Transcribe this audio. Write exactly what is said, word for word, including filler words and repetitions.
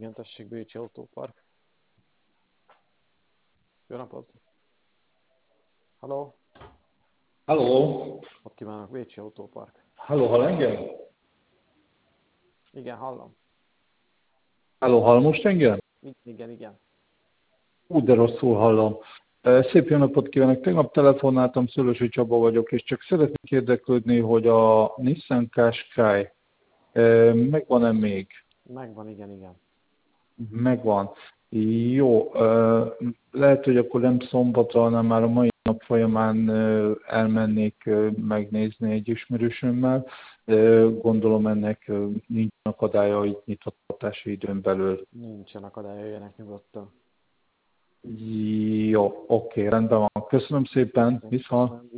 Igen, tessék, Bécsi Autópark. Jó napot! Halló! Halló! Ott kívánok, Bécsi Autópark. Halló, hall engem? Igen, hallom. Halló, hall most engem? Igen, igen. Úgy, de rosszul hallom. Szép jó napot kívánok! Tegnap telefonáltam, Szőlősi Csaba vagyok, és csak szeretnék érdeklődni, hogy a Nissan Qashqai megvan-e még? Megvan, igen, igen. Megvan. Jó, lehet, hogy akkor nem szombatra, hanem már a mai nap folyamán elmennék megnézni egy ismerősömmel. Gondolom ennek nincs akadálya itt nyitott tartási időn belül. Nincsen akadály, jöjjenek nyugodtan. Jó, oké, rendben van. Köszönöm szépen, viszont.